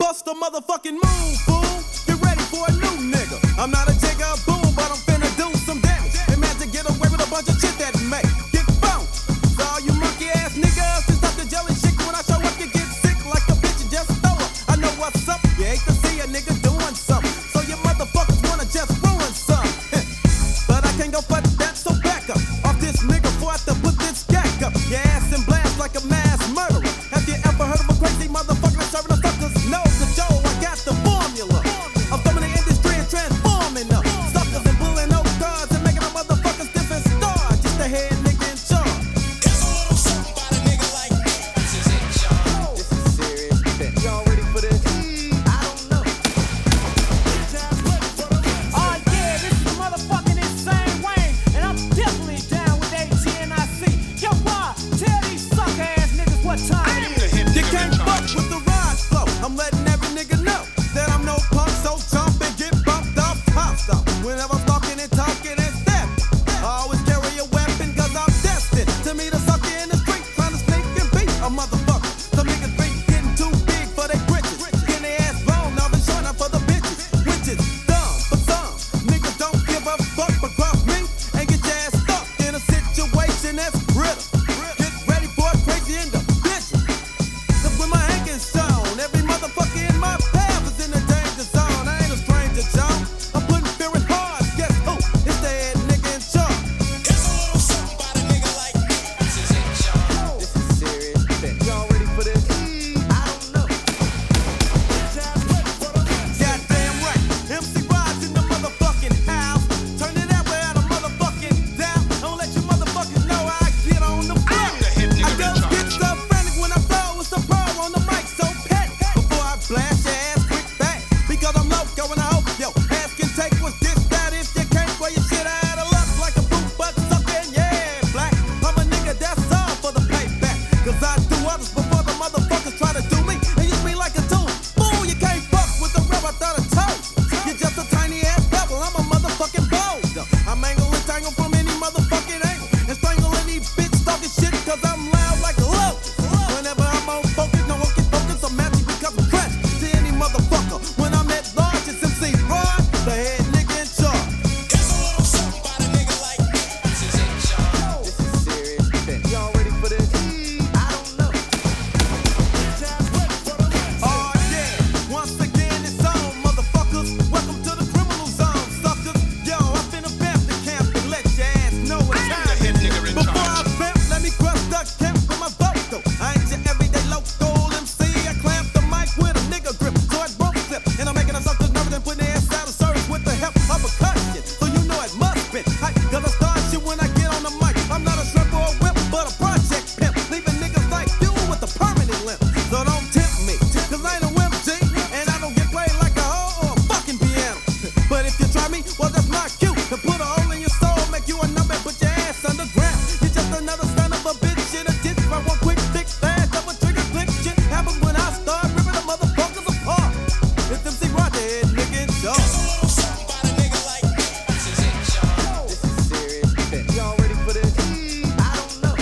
Bust a motherfucking move, fool. Get ready for a new nigga. I'm not a jigger boom, but I'm finna do some damage. And man, to get away with a bunch of shit that make get bounced. So all you monkey ass niggas, just stop the jelly shit. When I show up, you get sick like a bitch and just throw up. I know what's up. You hate to see a nigga doing something. So you motherfuckers wanna just ruin something. But I can't go for that, so back up. Off this nigga before I have to put this gack up. Your ass and blast like a mass murderer. Have you ever heard of a crazy motherfucker that's serving us suckers? No, the Joe, I got the formula. I'm thumbing the industry and transforming them. Suckers and pulling those cards and making them motherfuckers different stars. Just a head nigga in charge. Here's a little something about a nigga like me. This is in charge. This is serious shit. Y'all ready for this? I don't know. Oh yeah, this is the motherfucking Insane Wayne, and I'm definitely down with ATNIC. Yo, why? Tell these sucker ass niggas what time I'm it the is. hip You nigga in can't fuck charge. with the ride flow. I'm letting every nigga know that I'm no punk, so jump and get bumped off top stuff. Whenever I'm talking and talking and stepping, I always carry a weapon cause I'm destined to meet a sucker in the street trying to sneak and beat a motherfucker. Some niggas be getting too big for their britches, getting their ass blown off and showing up for the bitches, which is dumb. But some niggas don't give a fuck but gruff me and get your ass stuck in a situation that's brittle. Get ready for a crazy individual. Cause when my hank is shown, every motherfucker in my path is in the danger zone. I ain't a stranger, John. I'm putting fear in hearts. Guess who? It's the head nigga in charge. Here's a little something about a nigga like me. This is in charge. This is serious shit. Y'all ready for this? I don't know. Goddamn right. MC Rod's in the motherfucking house. Turn it that way out of motherfucking down. Don't let you motherfuckers know how I get on the floor. I'm the hip I nigga go in charge. get so frantic when I flow. It's the pro on the mic, so petty. Before I blast your ass quick back. Because I'm loco and I hope yo ass can take what's this, that. If you can't, well, you shit out of luck like a boot butt sucker. Yeah, black. I'm a nigga that's all for the payback. Cause I do others before the motherfuckers try to do me. And use me like a tool. Fool, you can't fuck with the rev, I thought I told you. You're just a tiny ass pebble. I'm a motherfucking boulder. I'm angle and tangle from any motherfucking angle. And strangle any bitch talking shit cause I'm loud like a locust. Whenever I'm on focus, no one can focus. I'm magic because I'm fresh to any motherfucker. When I'm at large, it's MC Rod, the head nigga in charge. Here's a little something about a nigga like me. This is in charge. This is serious shit. Y'all ready for this? I don't know. Oh yeah, once again it's on, motherfuckers. Welcome to the criminal zone, suckers. Yo, I'm finna vamp the camp and let your ass know what I'm time the hip it is. nigga in Before I charge. vamp, let me crush the camp for my vocal. I ain't your everyday local MC. I clamp the mic with a nigga grip, so it won't slip. And I'm making the suckers nervous and putting their ass out of service with the help of a cushion. So you know it must be hype, cause I start shit when I get on the mic. I'm not a strip or a whip, but a project pimp. Leaving niggas like you with a permanent limp. So don't tempt me, cause I ain't a wimp, G. And I don't get played like a hoe or a fucking piano. But if you try me, well, that's not cute. To put a hole in your soul, make you a number and put your ass underground. You're just another son of a bitch in a ditch. By one quick, thick, fast, double trigger, click shit. Happens when I start ripping the motherfuckers apart. It's MC Rod, the head nigga in charge. Here's a little something about a nigga like me. This is in charge. This is serious shit. Y'all ready for this? I don't know.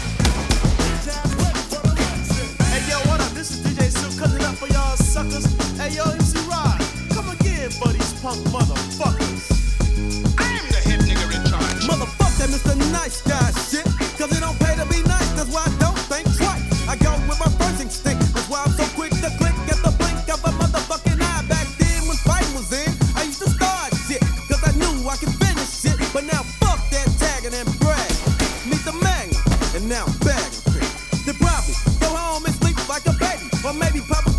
Hey yo, what up? This is DJ Silk cutting it up for y'all suckers. Hey yo, MC Rod, come again for these punk motherfuckers. I'm the hip nigga in charge. Motherfuck that Mr. Nice Guy shit. Cause it don't pay to be nice, that's why I don't think twice. I go with my first instinct, that's why I'm so quick to click at the blink of a motherfucking eye. Back then when fighting was in, I used to start shit. Cause I knew I could finish shit. But now fuck that tagging and brag. Meet the Magnum, and now I'm bagging. Then probably go home and sleep like a baby. Or maybe pop a